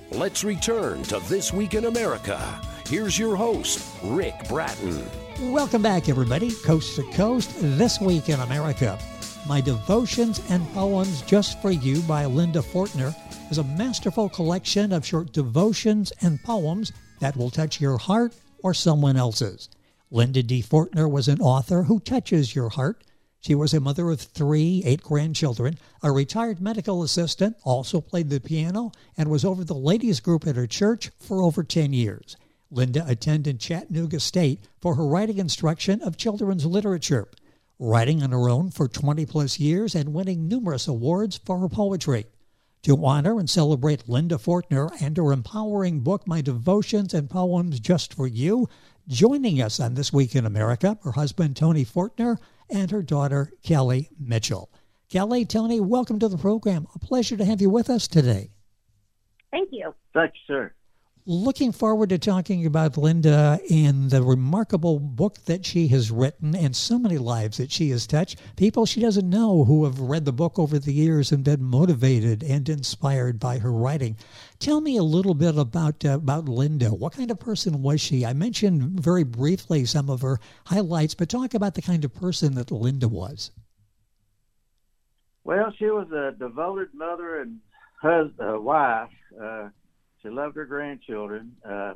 Let's return to This Week in America. Here's your host, Rick Bratton. Welcome back, everybody, coast to coast, This Week in America. My Devotions and Poems Just for You by Linda Fortner is a masterful collection of short devotions and poems that will touch your heart or someone else's. Linda D. Fortner was an author who touches your heart. She was a mother of 8 grandchildren, a retired medical assistant, also played the piano, and was over the ladies' group at her church for over 10 years. Linda attended Chattanooga State for her writing instruction of children's literature, writing on her own for 20-plus years and winning numerous awards for her poetry. To honor and celebrate Linda Fortner and her empowering book, My Devotions and Poems Just for You, joining us on This Week in America, her husband, Tony Fortner, and her daughter, Kelly Mitchell. Kelly, Tony, welcome to the program. A pleasure to have you with us today. Thank you. Thank you, sir. Looking forward to talking about Linda and the remarkable book that she has written and so many lives that she has touched. People she doesn't know who have read the book over the years and been motivated and inspired by her writing. Tell me a little bit about Linda. What kind of person was she? I mentioned very briefly some of her highlights, but talk about the kind of person that Linda was. Well, she was a devoted mother and wife. She loved her grandchildren,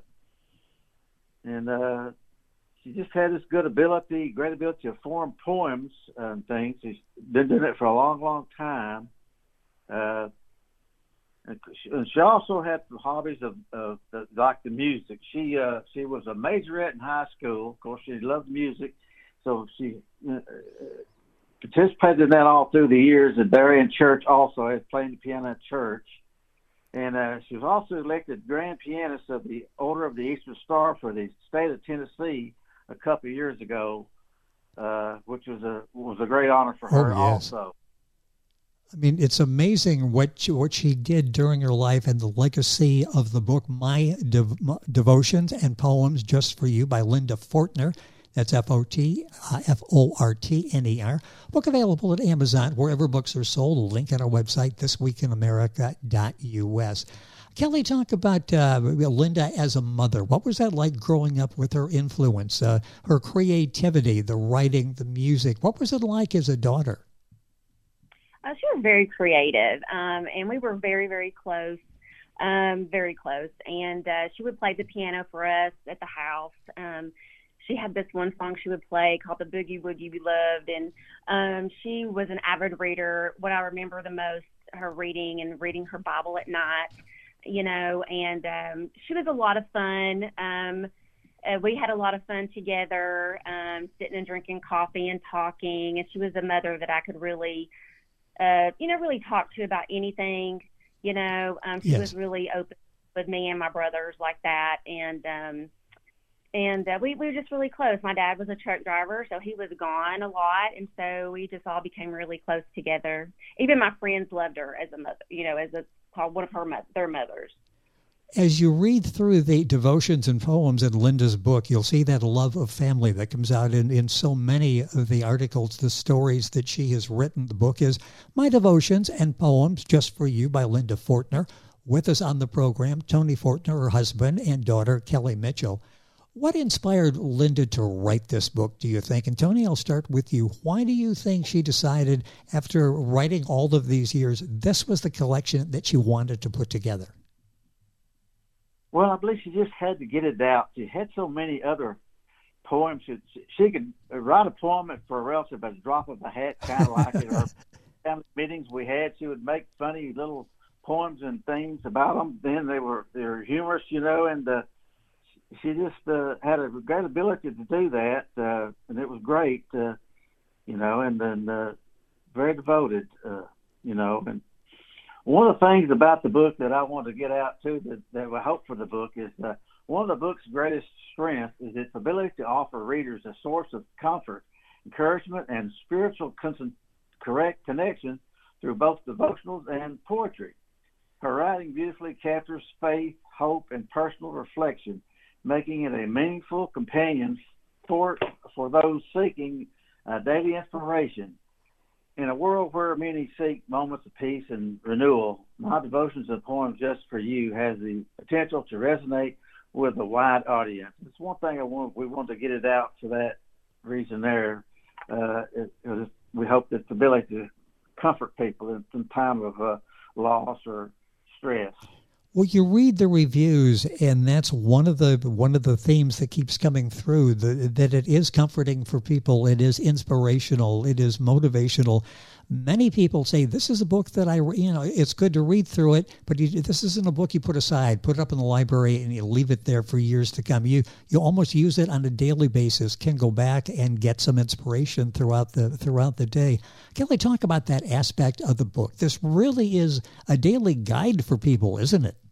and she just had this great ability to form poems and things. She's been doing it for a long, long time. And she also had some hobbies of like the music. She was a majorette in high school. Of course, she loved music, so she participated in that all through the years. And there in church also, as playing the piano at church. And she was also elected grand pianist of the Order of the Eastern Star for the state of Tennessee a couple of years ago, which was a great honor for her also. I mean, it's amazing what she did during her life and the legacy of the book, My Devotions and Poems Just for You by Linda Fortner. That's Fortner. Book available at Amazon, wherever books are sold. A link on our website, thisweekinamerica.us. Kelly, talk about Linda as a mother. What was that like growing up with her influence, her creativity, the writing, the music? What was it like as a daughter? She was very creative, and we were very, very close, very close. And she would play the piano for us at the house. She had this one song she would play called the Boogie Woogie We Loved, and she was an avid reader. What I remember the most, her reading her Bible at night, and she was a lot of fun. We had a lot of fun together, sitting and drinking coffee and talking, and she was a mother that I could really, really talk to about anything. She was really open with me and my brothers like that, and we were just really close. My dad was a truck driver, so he was gone a lot, and so we just all became really close together. Even my friends loved her as a mother, called one of their mothers. As you read through the devotions and poems in Linda's book, you'll see that love of family that comes out in so many of the articles, the stories that she has written. The book is My Devotions and Poems Just for You by Linda Fortner. With us on the program, Tony Fortner, her husband, and daughter, Kelly Mitchell. What inspired Linda to write this book, do you think? And Tony, I'll start with you. Why do you think she decided, after writing all of these years, this was the collection that she wanted to put together? Well, I believe she just had to get it out. She had so many other poems. She could write a poem for a relative at a drop of a hat, kind of like it. Or family meetings we had, she would make funny little poems and things about them. Then they were humorous, and she just had a great ability to do that, and it was great, and then very devoted, And one of the things about the book that I want to get out too, that we hope for the book, is one of the book's greatest strengths is its ability to offer readers a source of comfort, encouragement, and spiritual correct connection through both devotionals and poetry. Her writing beautifully captures faith, hope, and personal reflection, making it a meaningful companion for those seeking daily inspiration. In a world where many seek moments of peace and renewal, my devotions and poems just for you has the potential to resonate with a wide audience. It's one thing we want to get it out for that reason there. We hope that the ability to comfort people in time of loss or stress. Well, you read the reviews, and that's one of the themes that keeps coming through. That it is comforting for people. It is inspirational. It is motivational. Many people say this is a book that it's good to read through it, but this isn't a book you put aside, put it up in the library, and you leave it there for years to come. You almost use it on a daily basis. Can go back and get some inspiration throughout the day. Kelly, talk about that aspect of the book. This really is a daily guide for people, isn't it?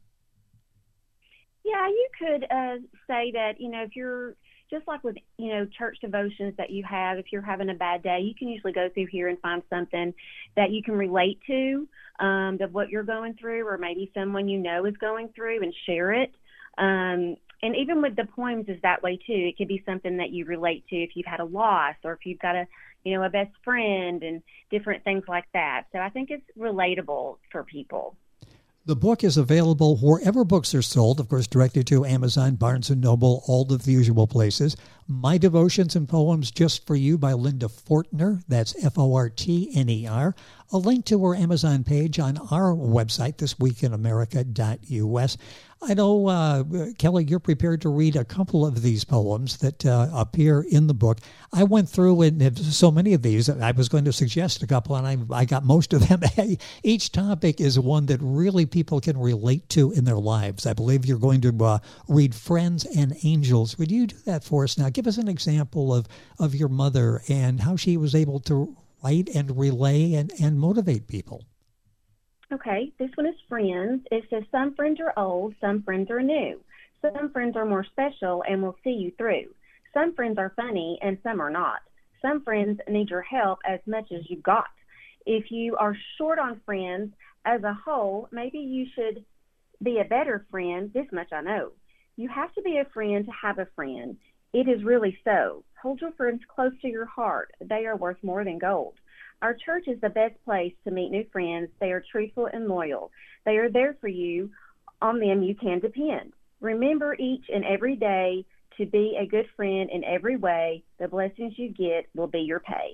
Yeah, you could say that, if you're just like with, church devotions that you have, if you're having a bad day, you can usually go through here and find something that you can relate to, of what you're going through, or maybe someone is going through, and share it. And even with the poems is that way too. It could be something that you relate to if you've had a loss, or if you've got a best friend, and different things like that. So I think it's relatable for people. The book is available wherever books are sold, of course, directly to Amazon, Barnes & Noble, all of the usual places. My Devotions and Poems Just for You by Linda Fortner. That's Fortner. A link to her Amazon page on our website, thisweekinamerica.us. I know, Kelly, you're prepared to read a couple of these poems that appear in the book. I went through and so many of these. I was going to suggest a couple, and I got most of them. Each topic is one that really people can relate to in their lives. I believe you're going to read Friends and Angels. Would you do that for us now? Give us an example of your mother and how she was able to write and relay and motivate people. Okay, this one is Friends. It says, some friends are old, some friends are new. Some friends are more special and will see you through. Some friends are funny and some are not. Some friends need your help as much as you've got. If you are short on friends as a whole, maybe you should be a better friend. This much I know. You have to be a friend to have a friend. It is really so. Hold your friends close to your heart. They are worth more than gold. Our church is the best place to meet new friends. They are truthful and loyal. They are there for you. On them you can depend. Remember each and every day to be a good friend in every way. The blessings you get will be your pay.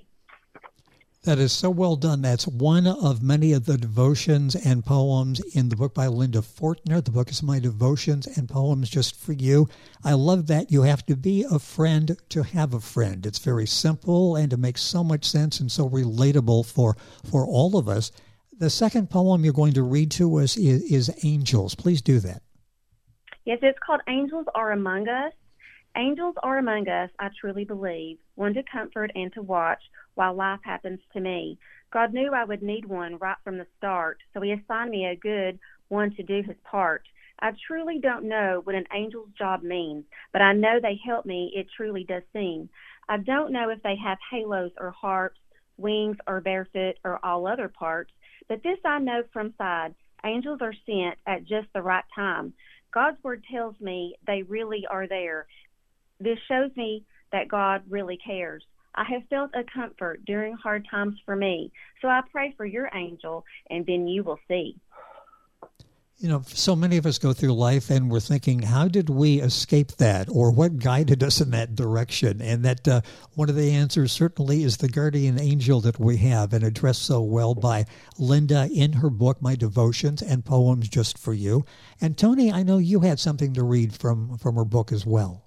That is so well done. That's one of many of the devotions and poems in the book by Linda Fortner. The book is My Devotions and Poems Just for You. I love that you have to be a friend to have a friend. It's very simple, and it makes so much sense and so relatable for all of us. The second poem you're going to read to us is Angels. Please do that. Yes, it's called Angels Are Among Us. Angels are among us, I truly believe, one to comfort and to watch while life happens to me. God knew I would need one right from the start, so he assigned me a good one to do his part. I truly don't know what an angel's job means, but I know they help me, it truly does seem. I don't know if they have halos or harps, wings or barefoot or all other parts, but this I know from side, angels are sent at just the right time. God's word tells me they really are there. This shows me that God really cares. I have felt a comfort during hard times for me, so I pray for your angel, and then you will see. You know, so many of us go through life and we're thinking, how did we escape that? Or what guided us in that direction? And that one of the answers certainly is the guardian angel that we have, and addressed so well by Linda in her book, My Devotions and Poems Just for You. And Tony, I know you had something to read from her book as well.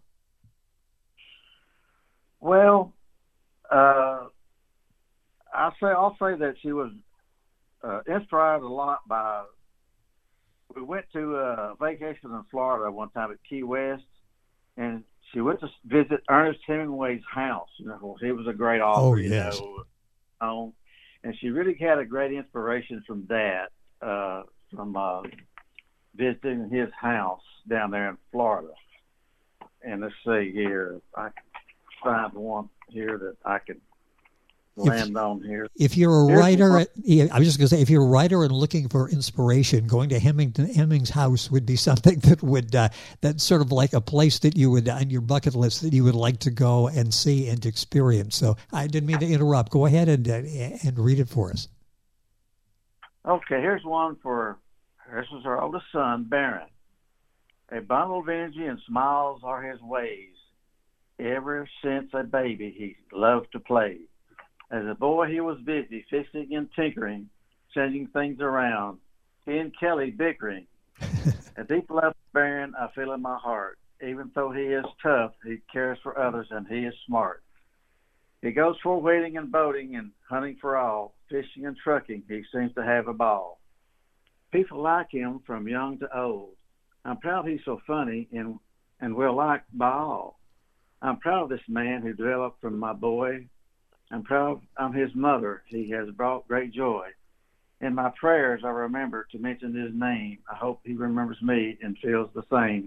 Well, I'll say that she was inspired a lot by. We went to a vacation in Florida one time at Key West, and she went to visit Ernest Hemingway's house. You know, he was a great author. Oh, yes. And she really had a great inspiration from that, from visiting his house down there in Florida. And let's see here, I can find one here that I can land on here. If you're a writer, I was just going to say, if you're a writer and looking for inspiration, going to Hemming's house would be something that would that's sort of like a place that you would on your bucket list that you would like to go and see and experience. So I didn't mean to interrupt. Go ahead and read it for us. Okay, here's one this is our oldest son, Barron. A bundle of energy and smiles are his ways. Ever since a baby, he loved to play. As a boy, he was busy fixing and tinkering, changing things around. He and Kelly bickering. A deep love for Barron I feel in my heart. Even though he is tough, he cares for others and he is smart. He goes for wading and boating and hunting for all, fishing and trucking. He seems to have a ball. People like him from young to old. I'm proud he's so funny and well liked by all. I'm proud of this man who developed from my boy. I'm proud I'm his mother. He has brought great joy. In my prayers, I remember to mention his name. I hope he remembers me and feels the same.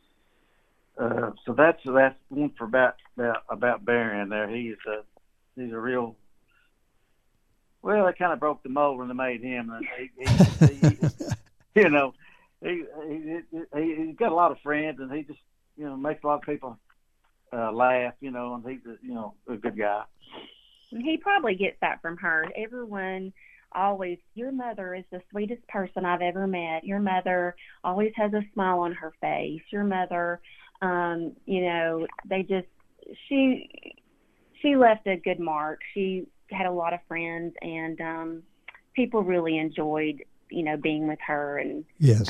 So that's one for about Barron there. He's a real. Well, they kind of broke the mold when they made him. He he's got a lot of friends, and he just makes a lot of people laugh. And he's a good guy. He probably gets that from her. Everyone always, your mother is the sweetest person I've ever met. Your mother always has a smile on her face. Your mother, she left a good mark. She had a lot of friends, and people really enjoyed, being with her. And yes.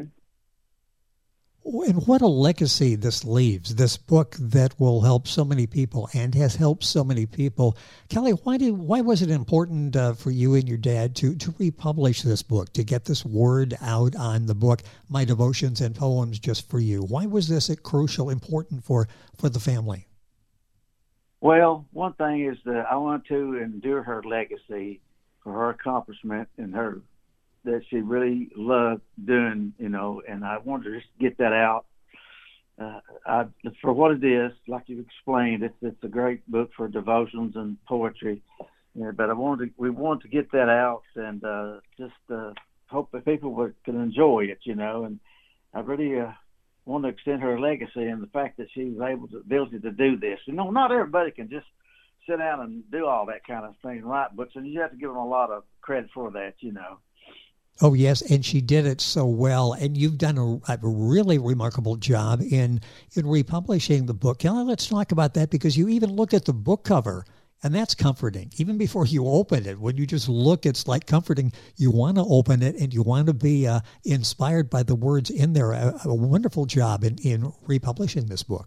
And what a legacy this leaves, this book that will help so many people and has helped so many people. Kelly, why was it important for you and your dad to republish this book, to get this word out on the book, My Devotions and Poems Just for You? Why was this crucial, important for the family? Well, one thing is that I want to endure her legacy for her accomplishment and her that she really loved doing, and I wanted to just get that out. For what it is, like you explained, it's a great book for devotions and poetry. But we wanted to get that out and just hope that people can enjoy it, And I really want to extend her legacy and the fact that she was ability to do this. Not everybody can just sit down and do all that kind of thing, write books, and you have to give them a lot of credit for that, Oh, yes, and she did it so well, and you've done a really remarkable job in republishing the book. Kelly, let's talk about that, because you even look at the book cover, and that's comforting. Even before you open it, when you just look, it's like comforting. You want to open it, and you want to be inspired by the words in there. A wonderful job in republishing this book.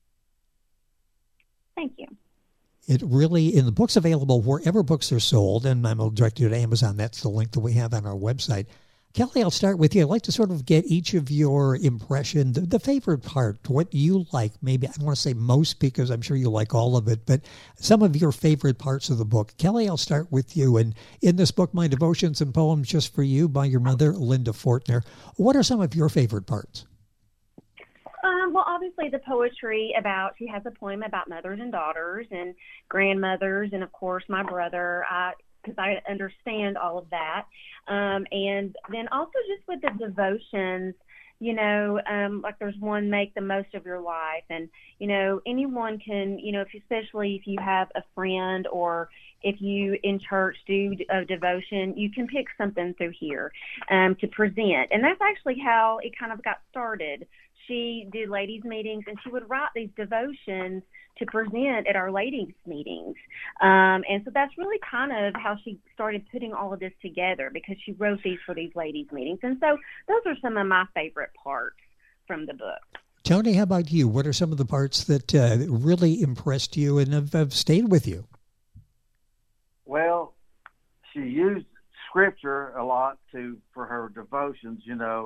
Thank you. It really, and the book's available wherever books are sold, and I'm going to direct you to Amazon. That's the link that we have on our website. Kelly, I'll start with you. I'd like to sort of get each of your impression, the favorite part, what you like. Maybe I want to say most, because I'm sure you like all of it, but some of your favorite parts of the book. Kelly, I'll start with you. And in this book, My Devotions and Poems Just for You, by your mother, Linda Fortner, what are some of your favorite parts? Well, obviously the poetry she has a poem about mothers and daughters and grandmothers, and of course my brother, because I understand all of that. And then also just with the devotions, like there's one, make the most of your life. And, anyone can, especially if you have a friend or if you in church do a devotion, you can pick something through here to present. And that's actually how it kind of got started. She did ladies' meetings, and she would write these devotions to present at our ladies' meetings. And so that's really kind of how she started putting all of this together, because she wrote these for these ladies' meetings. And so those are some of my favorite parts from the book. Tony, how about you? What are some of the parts that really impressed you and have stayed with you? Well, she used scripture a lot for her devotions,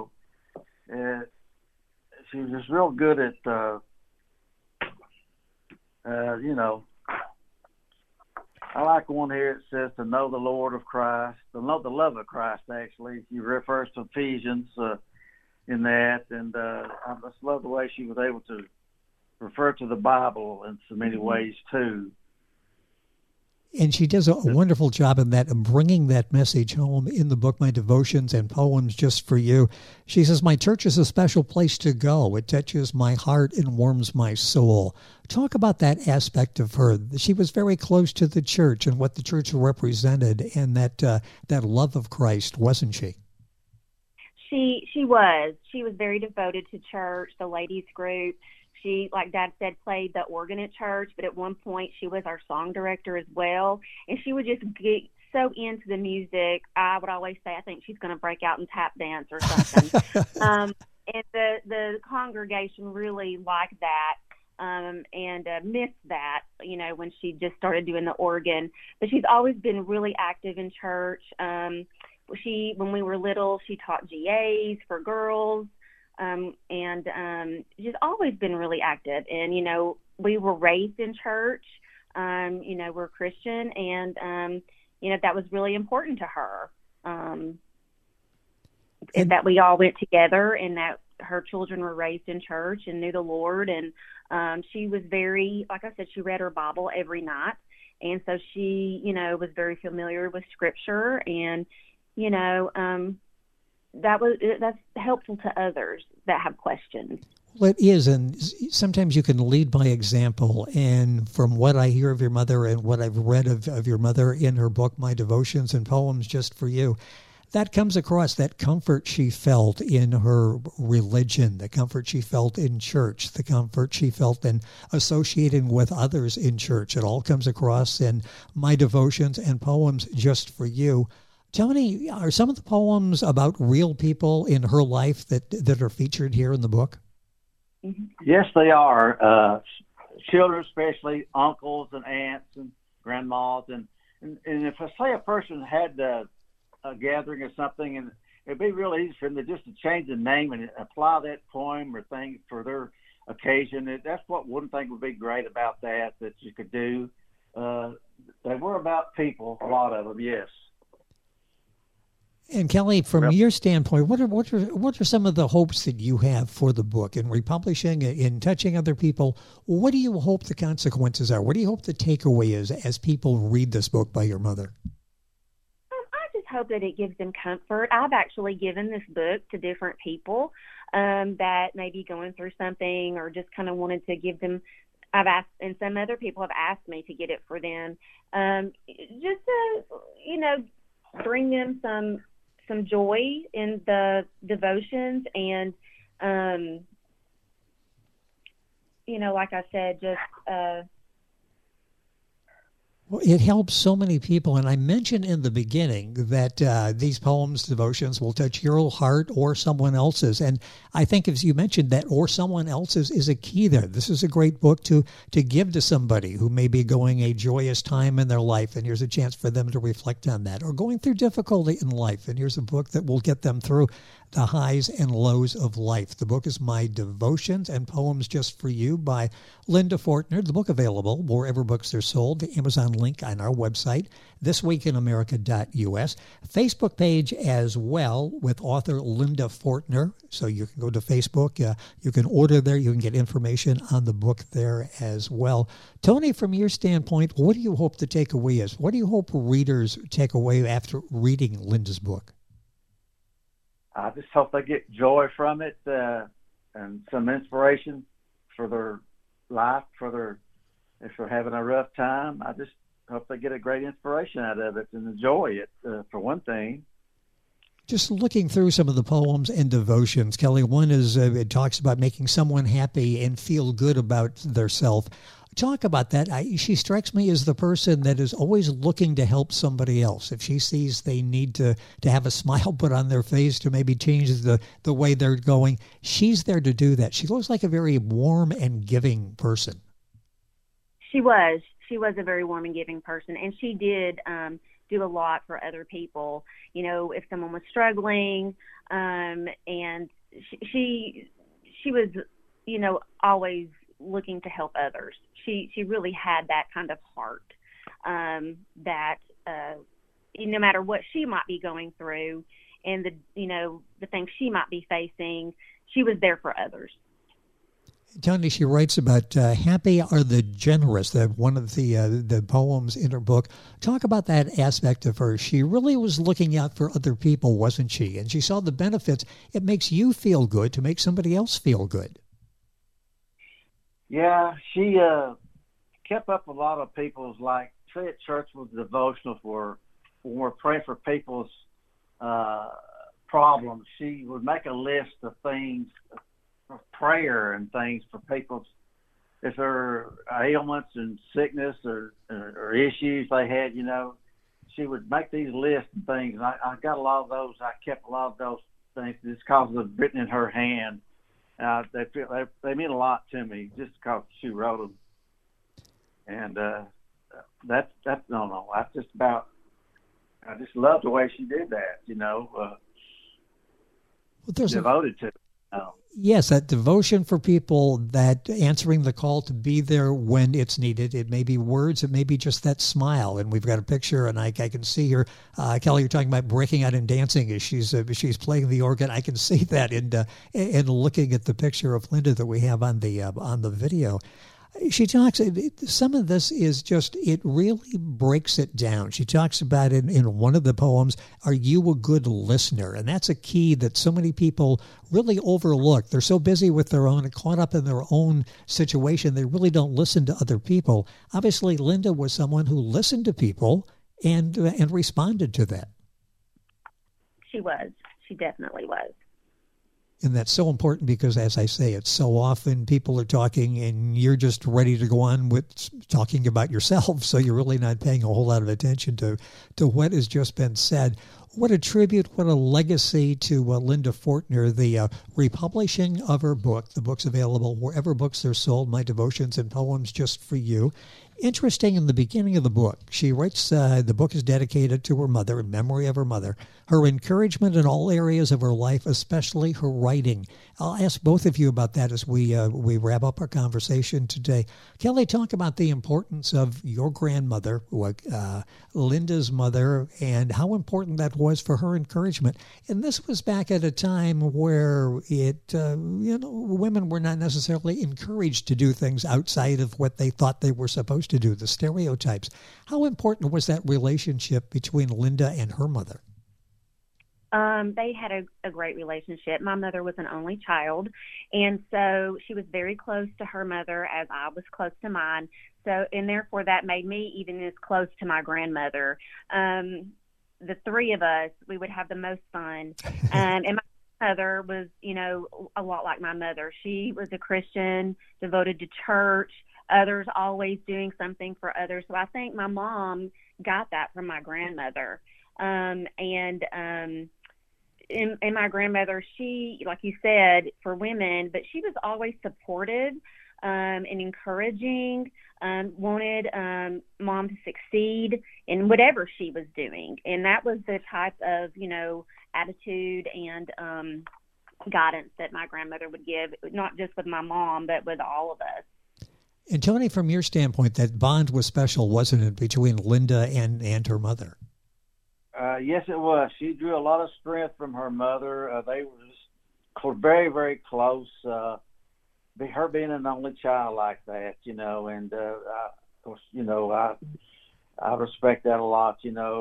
She was just real good at, I like one here. It says to know the Lord of Christ, to know the love of Christ, actually. She refers to Ephesians in that. And I just love the way she was able to refer to the Bible in so many ways, too. And she does a wonderful job in that, of bringing that message home in the book, My Devotions and Poems Just for You. She says, my church is a special place to go. It touches my heart and warms my soul. Talk about that aspect of her. She was very close to the church and what the church represented, and that love of Christ, wasn't she? She was. She was very devoted to church, the ladies group. She, like Dad said, played the organ at church, but at one point she was our song director as well. And she would just get so into the music. I would always say, I think she's going to break out and tap dance or something. And the congregation really liked that and missed that, when she just started doing the organ. But she's always been really active in church. When we were little, she taught GAs for girls. She's always been really active. And, we were raised in church, we're Christian, and, that was really important to her, that we all went together and that her children were raised in church and knew the Lord. And she was very, like I said, she read her Bible every night. And so she, was very familiar with Scripture, and, that's helpful to others that have questions. Well, it is, and sometimes you can lead by example. And from what I hear of your mother and what I've read of your mother in her book, My Devotions and Poems Just for You, that comes across, that comfort she felt in her religion, the comfort she felt in church, the comfort she felt in associating with others in church. It all comes across in My Devotions and Poems Just for You. Tony, are some of the poems about real people in her life that are featured here in the book? Yes, they are. Children, especially uncles and aunts and grandmas. And if I say a person had a gathering or something, and it'd be really easy for them to change the name and apply that poem or thing for their occasion. That's what one thing would be great about that you could do. They were about people, a lot of them, yes. And Kelly, from your standpoint, what are some of the hopes that you have for the book in republishing, in touching other people? What do you hope the consequences are? What do you hope the takeaway is as people read this book by your mother? I just hope that it gives them comfort. I've actually given this book to different people that may be going through something or just kind of wanted to give them. I've asked, and some other people have asked me to get it for them, just to, bring them some joy in the devotions, and like I said, just well, it helps so many people. And I mentioned in the beginning that these poems, devotions, will touch your heart or someone else's. And I think, as you mentioned, that or someone else's is a key there. This is a great book to give to somebody who may be going a joyous time in their life, and here's a chance for them to reflect on that, or going through difficulty in life, and here's a book that will get them through the highs and lows of life. The book is My Devotions and Poems Just for You by Linda Fortner. The book available wherever books are sold. The Amazon link on our website, thisweekinamerica.us. Facebook page as well with author Linda Fortner. So you can go to Facebook. You can order there. You can get information on the book there as well. Tony, from your standpoint, what do you hope the takeaway is? What do you hope readers take away after reading Linda's book? I just hope they get joy from it and some inspiration for their life, if they're having a rough time. I just hope they get a great inspiration out of it and enjoy it, for one thing. Just looking through some of the poems and devotions, Kelly, one is it talks about making someone happy and feel good about their self. Talk about that. She strikes me as the person that is always looking to help somebody else. If she sees they need to have a smile put on their face to maybe change the way they're going, she's there to do that. She looks like a very warm and giving person. She was a very warm and giving person, and she did do a lot for other people. If someone was struggling, and she was, always looking to help others. She really had that kind of heart, that no matter what she might be going through and the things she might be facing, she was there for others. Tony, she writes about happy are the generous, one of the poems in her book. Talk about that aspect of her. She really was looking out for other people, wasn't she? And she saw the benefits. It makes you feel good to make somebody else feel good. Yeah, she kept up a lot of people's, like, say at church with devotionals where when we're praying for people's problems, she would make a list of things for prayer and things for people's, if there are ailments and sickness or issues they had, you know, she would make these lists and things. And I got a lot of those. I kept a lot of those things just because of written in her hand. They mean a lot to me just because she wrote them. And that's just about, I just love the way she did that, you know, devoted to it. Yes, that devotion for people, that answering the call to be there when it's needed. It may be words, it may be just that smile. And we've got a picture, and I can see her. Kelly, you're talking about breaking out and dancing as she's playing the organ. I can see that in looking at the picture of Linda that we have on the video. She talks, some of this is just, it really breaks it down. She talks about it in one of the poems, are you a good listener? And that's a key that so many people really overlook. They're so busy with their own and caught up in their own situation, they really don't listen to other people. Obviously, Linda was someone who listened to people and responded to that. She was. She definitely was. And that's so important because, as I say, it's so often people are talking and you're just ready to go on with talking about yourself. So you're really not paying a whole lot of attention to what has just been said. What a tribute, what a legacy to Linda Fortner, the republishing of her book. The book's available wherever books are sold, My Devotions and Poems Just for You. Interesting, in the beginning of the book, she writes, the book is dedicated to her mother, in memory of her mother, her encouragement in all areas of her life, especially her writing. I'll ask both of you about that as we wrap up our conversation today. Kelly, talk about the importance of your grandmother, Linda's mother, and how important that was for her encouragement. And this was back at a time where women were not necessarily encouraged to do things outside of what they thought they were supposed to do, the stereotypes. How important was that relationship between Linda and her mother? They had a great relationship. My mother was an only child, and so she was very close to her mother as I was close to mine. So, and therefore that made me even as close to my grandmother. The three of us, we would have the most fun. And my mother was, a lot like my mother. She was a Christian, devoted to church, others always doing something for others. So I think my mom got that from my grandmother. And my grandmother, she, like you said, for women, but she was always supportive and encouraging, wanted mom to succeed in whatever she was doing. And that was the type of, attitude and guidance that my grandmother would give, not just with my mom, but with all of us. And Tony, from your standpoint, that bond was special, wasn't it, between Linda and her mother? Yes, it was. She drew a lot of strength from her mother. They were very, very close. Her being an only child like that, and of course, I respect that a lot.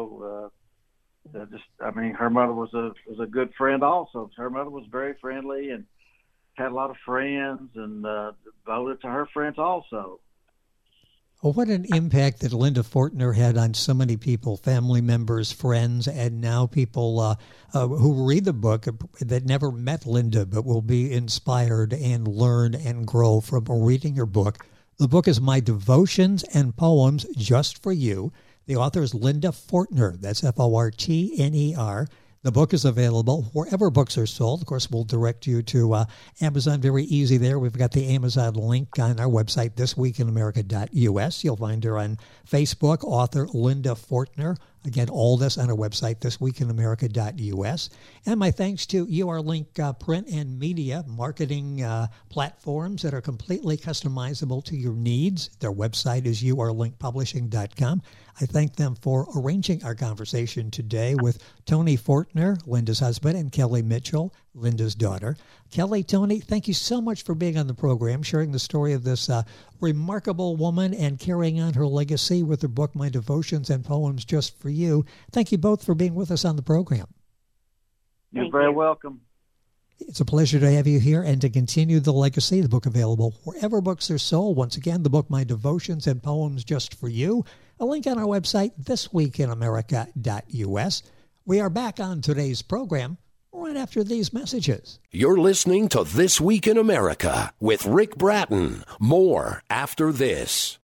Her mother was a good friend also. Her mother was very friendly and had a lot of friends and devoted to her friends also. Well, what an impact that Linda Fortner had on so many people, family members, friends, and now people who read the book that never met Linda but will be inspired and learn and grow from reading her book. The book is My Devotions and Poems Just for You. The author is Linda Fortner. That's Fortner. The book is available wherever books are sold. Of course, we'll direct you to Amazon. Very easy there. We've got the Amazon link on our website, thisweekinamerica.us. You'll find her on Facebook, author Linda Fortner. Again, all this on our website, thisweekinamerica.us. And my thanks to UR-Link print and media marketing platforms that are completely customizable to your needs. Their website is urlinkpublishing.com. I thank them for arranging our conversation today with Tony Fortner, Linda's husband, and Kelly Mitchell, Linda's daughter. Kelly, Tony, thank you so much for being on the program, sharing the story of this remarkable woman and carrying on her legacy with her book, My Devotions and Poems Just for You. Thank you both for being with us on the program. You're very welcome. It's a pleasure to have you here and to continue the legacy. The book available wherever books are sold. Once again, the book, My Devotions and Poems Just for You. A link on our website, thisweekinamerica.us. We are back on today's program right after these messages. You're listening to This Week in America with Rick Bratton. More after this.